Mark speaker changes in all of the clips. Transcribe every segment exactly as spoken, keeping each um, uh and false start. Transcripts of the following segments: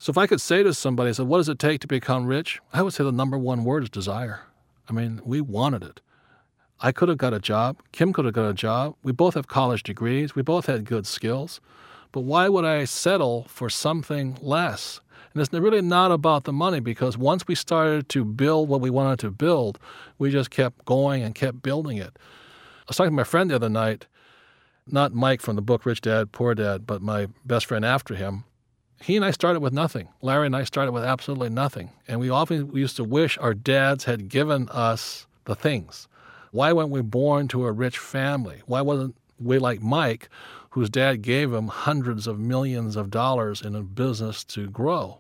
Speaker 1: So if I could say to somebody, I said, what does it take to become rich? I would say the number one word is desire. I mean, we wanted it. I could have got a job. Kim could have got a job. We both have college degrees. We both had good skills. But why would I settle for something less? And it's really not about the money, because once we started to build what we wanted to build, we just kept going and kept building it. I was talking to my friend the other night, not Mike from the book Rich Dad, Poor Dad, but my best friend after him. He and I started with nothing. Larry and I started with absolutely nothing. And we often we used to wish our dads had given us the things. Why weren't we born to a rich family? Why wasn't we like Mike, whose dad gave him hundreds of millions of dollars in a business to grow?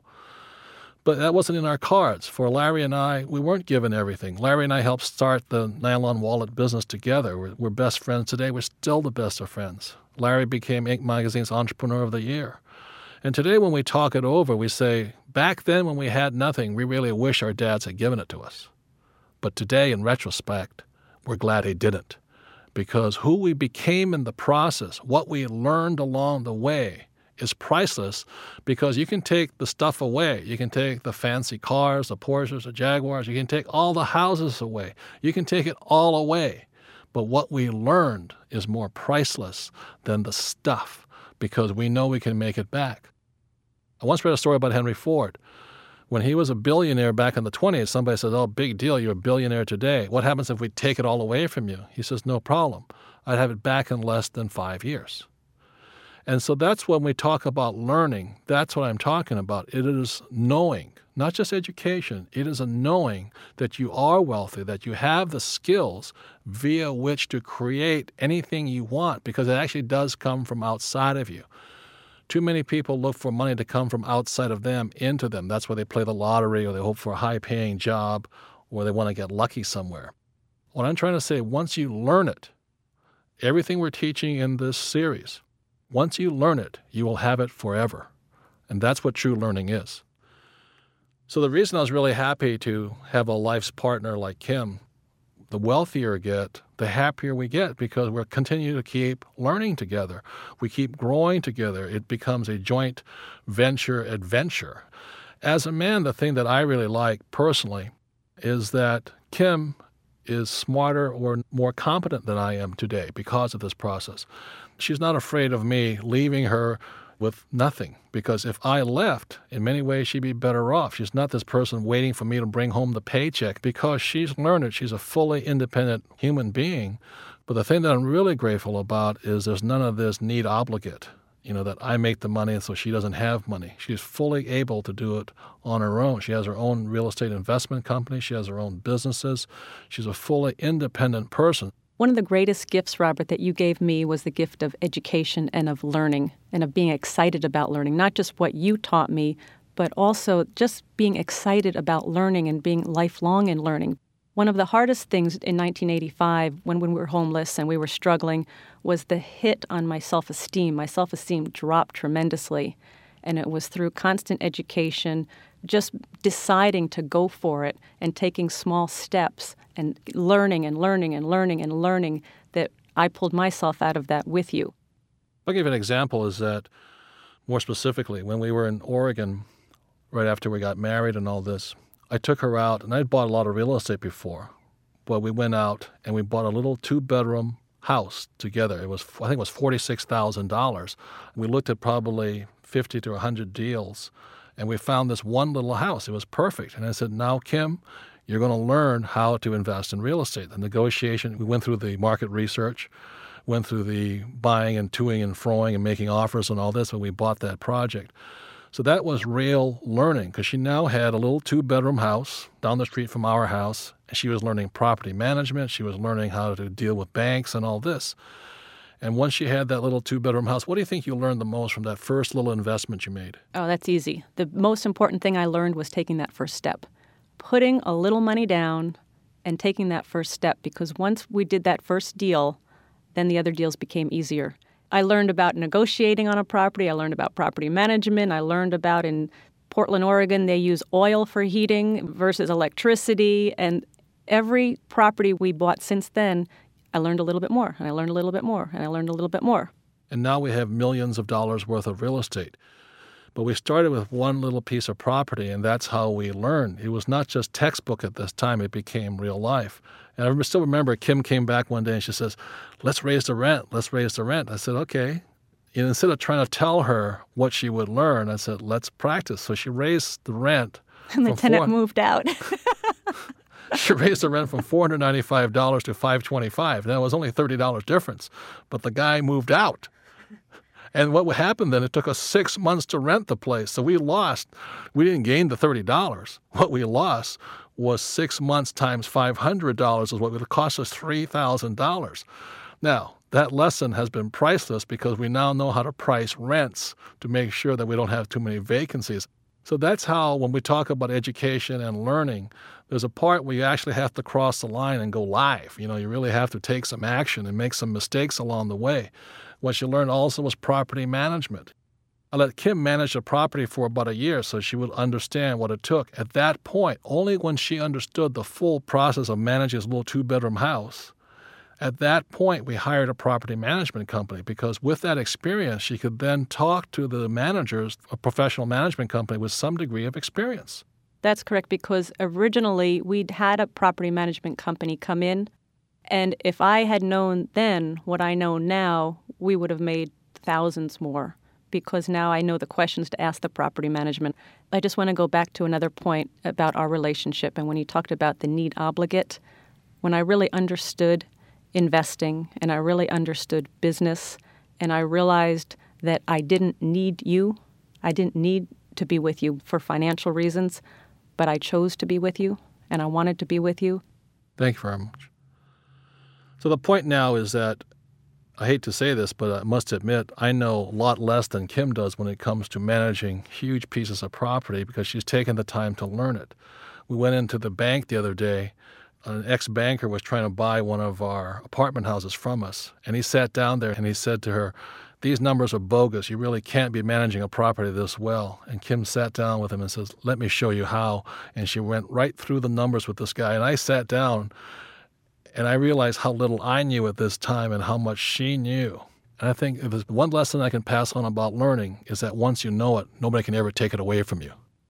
Speaker 1: But that wasn't in our cards. For Larry and I, we weren't given everything. Larry and I helped start the nylon wallet business together. We're, we're best friends today. We're still the best of friends. Larry became Inc Magazine's Entrepreneur of the Year. And today when we talk it over, we say, back then when we had nothing, we really wish our dads had given it to us. But today, in retrospect, we're glad he didn't. Because who we became in the process, what we learned along the way, is priceless, because you can take the stuff away. You can take the fancy cars, the Porsches, the Jaguars. You can take all the houses away. You can take it all away. But what we learned is more priceless than the stuff, because we know we can make it back. I once read a story about Henry Ford. When he was a billionaire back in the twenties, somebody says, oh, big deal, you're a billionaire today. What happens if we take it all away from you? He says, no problem. I'd have it back in less than five years. And so that's when we talk about learning. That's what I'm talking about. It is knowing, not just education. It is a knowing that you are wealthy, that you have the skills via which to create anything you want, because it actually does come from outside of you. Too many people look for money to come from outside of them into them. That's why they play the lottery, or they hope for a high-paying job, or they want to get lucky somewhere. What I'm trying to say, once you learn it, everything we're teaching in this series, once you learn it, you will have it forever. And that's what true learning is. So the reason I was really happy to have a life's partner like Kim, the wealthier I get, the happier we get, because we're continuing to keep learning together. We keep growing together. It becomes a joint venture adventure. As a man, the thing that I really like personally is that Kim is smarter or more competent than I am today because of this process. She's not afraid of me leaving her with nothing, because if I left, in many ways she'd be better off. She's not this person waiting for me to bring home the paycheck, because she's learned it. She's a fully independent human being. But the thing that I'm really grateful about is there's none of this need obligate, you know, that I make the money and so she doesn't have money. She's fully able to do it on her own. She has her own real estate investment company. She has her own businesses. She's a fully independent person.
Speaker 2: One of the greatest gifts, Robert, that you gave me was the gift of education and of learning and of being excited about learning, not just what you taught me, but also just being excited about learning and being lifelong in learning. One of the hardest things in nineteen eighty-five, when, when we were homeless and we were struggling, was the hit on my self-esteem. My self-esteem dropped tremendously, and it was through constant education, just deciding to go for it and taking small steps and learning and learning and learning and learning that I pulled myself out of that with you.
Speaker 1: I'll give you an example is that, more specifically, when we were in Oregon, right after we got married and all this, I took her out, and I'd bought a lot of real estate before, but we went out and we bought a little two-bedroom house together. It was, I think it was forty-six thousand dollars. We looked at probably fifty to one hundred deals, and we found this one little house. It was perfect. And I said, now, Kim, you're going to learn how to invest in real estate. The negotiation, we went through the market research, went through the buying and toing and froing and making offers and all this when we bought that project. So that was real learning, because she now had a little two-bedroom house down the street from our house, and she was learning property management. She was learning how to deal with banks and all this. And once she had that little two-bedroom house, what do you think you learned the most from that first little investment you made?
Speaker 2: Oh, that's easy. The most important thing I learned was taking that first step, putting a little money down and taking that first step, because once we did that first deal, then the other deals became easier. I learned about negotiating on a property. I learned about property management. I learned about in Portland, Oregon, they use oil for heating versus electricity. And every property we bought since then, I learned a little bit more, and I learned a little bit more, and I learned a little bit more.
Speaker 1: And now we have millions of dollars worth of real estate. But we started with one little piece of property, and that's how we learned. It was not just textbook at this time. It became real life. And I still remember Kim came back one day and she says, let's raise the rent. Let's raise the rent. I said, okay. And instead of trying to tell her what she would learn, I said, let's practice. So she raised the rent.
Speaker 2: And the tenant
Speaker 1: four,
Speaker 2: moved out.
Speaker 1: She raised the rent from four hundred ninety-five dollars to five hundred twenty-five dollars. Now, it was only thirty dollars difference. But the guy moved out. And what happened then, it took us six months to rent the place. So we lost, we didn't gain the thirty dollars. What we lost was six months times five hundred dollars is what would have cost us three thousand dollars. Now, that lesson has been priceless because we now know how to price rents to make sure that we don't have too many vacancies. So that's how, when we talk about education and learning, there's a part where you actually have to cross the line and go live. You know, you really have to take some action and make some mistakes along the way. What she learned also was property management. I let Kim manage the property for about a year so she would understand what it took. At that point, only when she understood the full process of managing this little two-bedroom house, at that point, we hired a property management company because with that experience, she could then talk to the managers, a professional management company with some degree of experience.
Speaker 2: That's correct, because originally we'd had a property management company come in, and if I had known then what I know now, we would have made thousands more, because now I know the questions to ask the property management. I just want to go back to another point about our relationship, and when you talked about the need obligate, when I really understood investing, and I really understood business, and I realized that I didn't need you. I didn't need to be with you for financial reasons, but I chose to be with you, and I wanted to be with you.
Speaker 1: Thank you very much. So the point now is that, I hate to say this, but I must admit, I know a lot less than Kim does when it comes to managing huge pieces of property because she's taken the time to learn it. We went into the bank the other day. An ex-banker was trying to buy one of our apartment houses from us. And he sat down there and he said to her, these numbers are bogus. You really can't be managing a property this well. And Kim sat down with him and says, let me show you how. And she went right through the numbers with this guy. And I sat down and I realized how little I knew at this time and how much she knew. And I think if there's one lesson I can pass on about learning is that once you know it, nobody can ever take it away from you.